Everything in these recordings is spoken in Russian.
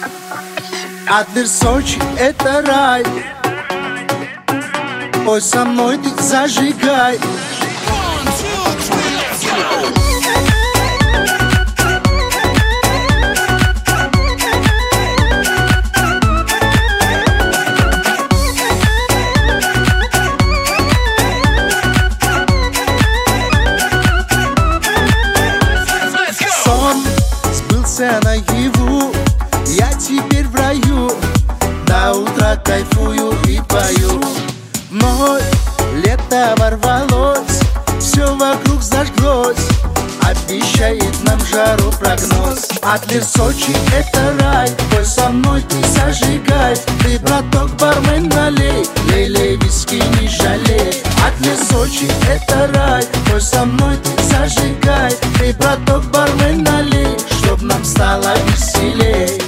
Адлер, Сочи — это рай. Пой со мной, ты зажигай. Сон сбылся наяву, я теперь в раю. До утра кайфую и пою. Вновь лето ворвалось, все вокруг зажглось, обещает нам жару прогноз. Адлер, Сочи — это рай. Пой со мной, ты зажигай. Ты, браток, бармен, налей, лей-лей, виски не жалей. Адлер, Сочи — это рай. Пой со мной, ты зажигай. Ты, браток, бармен, налей, чтоб нам стало веселей.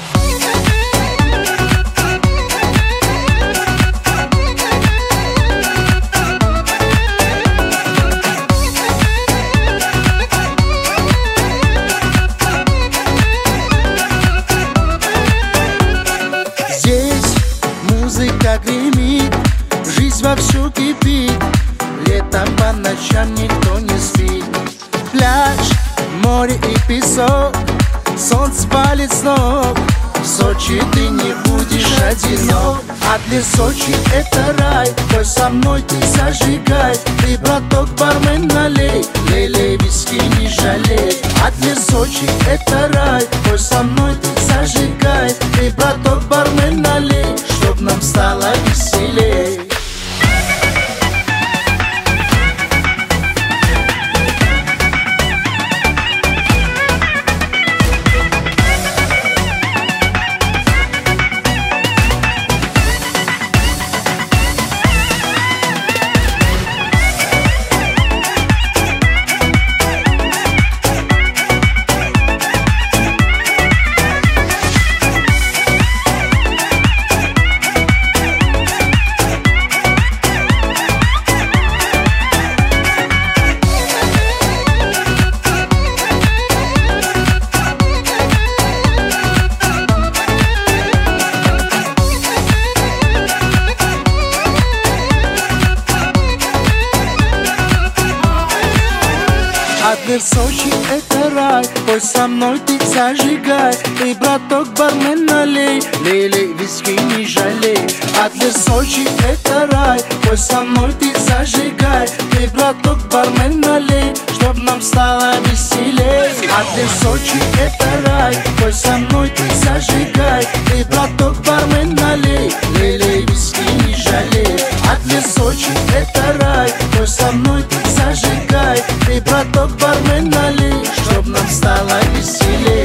Музыка гремит, жизнь вовсю кипит. Летом по ночам никто не спит. Пляж, море и песок, солнце палит с ног. В Сочи ты не будешь одинок. Адлер, Сочи — это рай. Пой со мной, ты зажигай. Ты, браток, бармен, налей, лей-лей, виски не жалей. Адлер, Сочи — это рай. Пой со мной, ты зажигай. Ты, браток, бармен, налей, чтоб нам стало веселей. Адлер, Сочи — это рай. Пой со мной, ты зажигай. Ты, браток, бармен, налей, лей-лей, виски не жалей. Адлер, Сочи — это рай. Пой со мной, ты зажигай. Ты, браток, бармен, налей, чтоб нам стало веселей. Адлер, Сочи — это рай. Пой со мной, ты зажигай. Ты, браток, бармен, налей, лей-лей, виски не жалей. Адлер, Сочи — это рай. Пой со мной, ты зажигай. Ты, браток, бармен, налей, чтоб нам стало веселей.